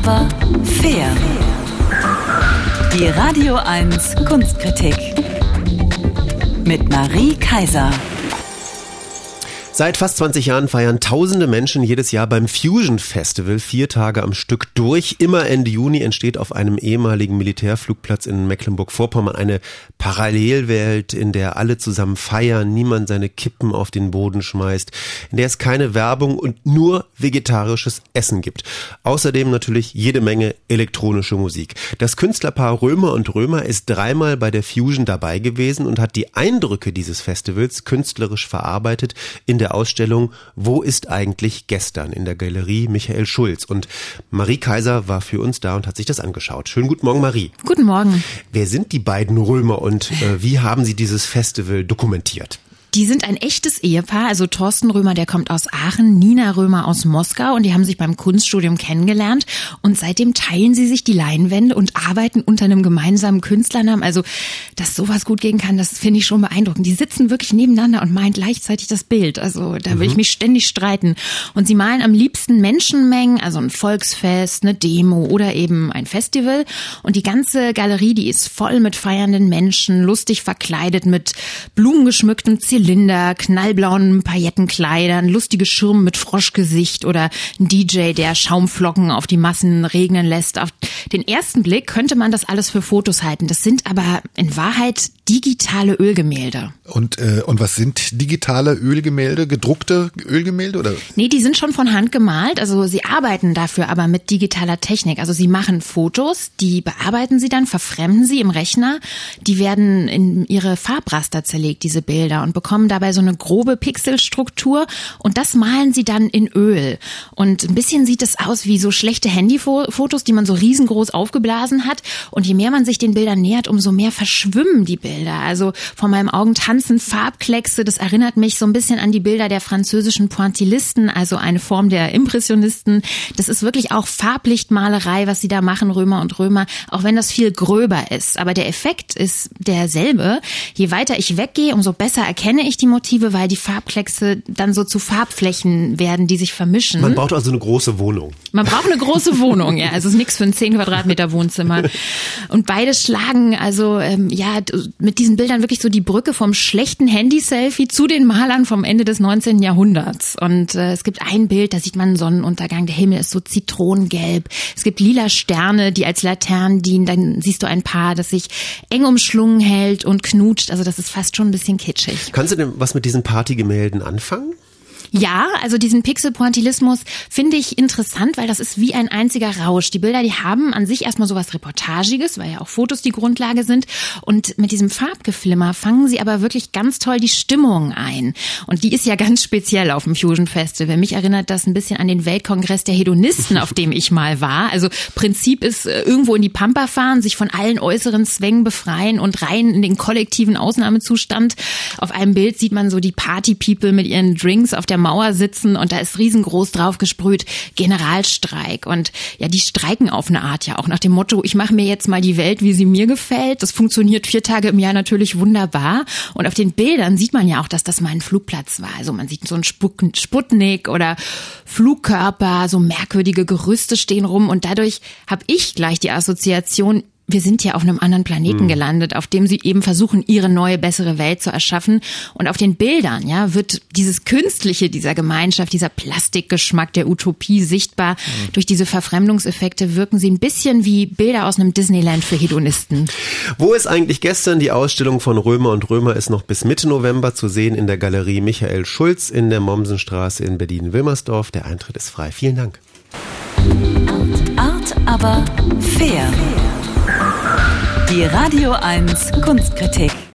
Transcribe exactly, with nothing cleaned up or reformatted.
aber fair. Die Radio eins Kunstkritik mit Marie Kaiser. Seit fast zwanzig Jahren feiern tausende Menschen jedes Jahr beim Fusion Festival vier Tage am Stück durch. Immer Ende Juni entsteht auf einem ehemaligen Militärflugplatz in Mecklenburg-Vorpommern eine Parallelwelt, in der alle zusammen feiern, niemand seine Kippen auf den Boden schmeißt, in der es keine Werbung und nur vegetarisches Essen gibt. Außerdem natürlich jede Menge elektronische Musik. Das Künstlerpaar Römer und Römer ist dreimal bei der Fusion dabei gewesen und hat die Eindrücke dieses Festivals künstlerisch verarbeitet in der Ausstellung Wo ist eigentlich gestern in der Galerie Michael Schulz. Und Marie Kaiser war für uns da und hat sich das angeschaut. Schönen guten Morgen, Marie. Guten Morgen. Wer sind die beiden Römer und äh, wie haben sie dieses Festival dokumentiert? Die sind ein echtes Ehepaar, also Thorsten Römer, der kommt aus Aachen, Nina Römer aus Moskau und die haben sich beim Kunststudium kennengelernt und seitdem teilen sie sich die Leinwände und arbeiten unter einem gemeinsamen Künstlernamen. Also, dass sowas gut gehen kann, das finde ich schon beeindruckend. Die sitzen wirklich nebeneinander und malen gleichzeitig das Bild. Also, da will mhm. ich mich ständig streiten. Und sie malen am liebsten Menschenmengen, also ein Volksfest, eine Demo oder eben ein Festival. Und die ganze Galerie, die ist voll mit feiernden Menschen, lustig verkleidet mit blumengeschmücktem Zylinder. Zylinder, knallblauen Paillettenkleidern, lustige Schirme mit Froschgesicht oder ein D J, der Schaumflocken auf die Massen regnen lässt. Auf den ersten Blick könnte man das alles für Fotos halten. Das sind aber in Wahrheit digitale Ölgemälde. Und äh, und was sind digitale Ölgemälde? Gedruckte Ölgemälde oder? Nee, die sind schon von Hand gemalt. Also sie arbeiten dafür aber mit digitaler Technik. Also sie machen Fotos, die bearbeiten sie dann, verfremden sie im Rechner. Die werden in ihre Farbraster zerlegt, diese Bilder, und bekommen dabei so eine grobe Pixelstruktur und das malen sie dann in Öl. Und ein bisschen sieht es aus wie so schlechte Handyfotos, die man so riesengroß aufgeblasen hat. Und je mehr man sich den Bildern nähert, umso mehr verschwimmen die Bilder. Also vor meinen Augen tanzen Farbkleckse. Das erinnert mich so ein bisschen an die Bilder der französischen Pointillisten, also eine Form der Impressionisten. Das ist wirklich auch Farblichtmalerei, was sie da machen, Römer und Römer, auch wenn das viel gröber ist. Aber der Effekt ist derselbe. Je weiter ich weggehe, umso besser erkenne ich die Motive, weil die Farbkleckse dann so zu Farbflächen werden, die sich vermischen. Man braucht also eine große Wohnung. Man braucht eine große Wohnung, ja. Also es ist nichts für ein zehn Quadratmeter Wohnzimmer. Und beide schlagen also ähm, ja mit diesen Bildern wirklich so die Brücke vom schlechten Handy-Selfie zu den Malern vom Ende des neunzehnten Jahrhunderts. Und äh, es gibt ein Bild, da sieht man einen Sonnenuntergang. Der Himmel ist so zitronengelb. Es gibt lila Sterne, die als Laternen dienen. Dann siehst du ein Paar, das sich eng umschlungen hält und knutscht. Also das ist fast schon ein bisschen kitschig. Kannst du denn was mit diesen Partygemälden anfangen? Ja, also diesen Pixel-Pointillismus finde ich interessant, weil das ist wie ein einziger Rausch. Die Bilder, die haben an sich erstmal sowas Reportagiges, weil ja auch Fotos die Grundlage sind. Und mit diesem Farbgeflimmer fangen sie aber wirklich ganz toll die Stimmung ein. Und die ist ja ganz speziell auf dem Fusion Festival. Mich erinnert das ein bisschen an den Weltkongress der Hedonisten, auf dem ich mal war. Also Prinzip ist irgendwo in die Pampa fahren, sich von allen äußeren Zwängen befreien und rein in den kollektiven Ausnahmezustand. Auf einem Bild sieht man so die Party-People mit ihren Drinks auf der Mauer sitzen und da ist riesengroß drauf gesprüht Generalstreik. Und ja, die streiken auf eine Art ja auch nach dem Motto, ich mache mir jetzt mal die Welt, wie sie mir gefällt. Das funktioniert vier Tage im Jahr natürlich wunderbar. Und auf den Bildern sieht man ja auch, dass das mal ein Flugplatz war. Also man sieht so einen Sputnik oder Flugkörper, so merkwürdige Gerüste stehen rum und dadurch habe ich gleich die Assoziation, wir sind ja auf einem anderen Planeten gelandet, auf dem sie eben versuchen, ihre neue, bessere Welt zu erschaffen. Und auf den Bildern, ja, wird dieses Künstliche dieser Gemeinschaft, dieser Plastikgeschmack der Utopie sichtbar. Mhm. Durch diese Verfremdungseffekte wirken sie ein bisschen wie Bilder aus einem Disneyland für Hedonisten. Wo ist eigentlich gestern? Die Ausstellung von Römer und Römer ist noch bis Mitte November zu sehen in der Galerie Michael Schulz in der Mommsenstraße in Berlin-Wilmersdorf. Der Eintritt ist frei. Vielen Dank. Art, aber fair. Die Radio eins Kunstkritik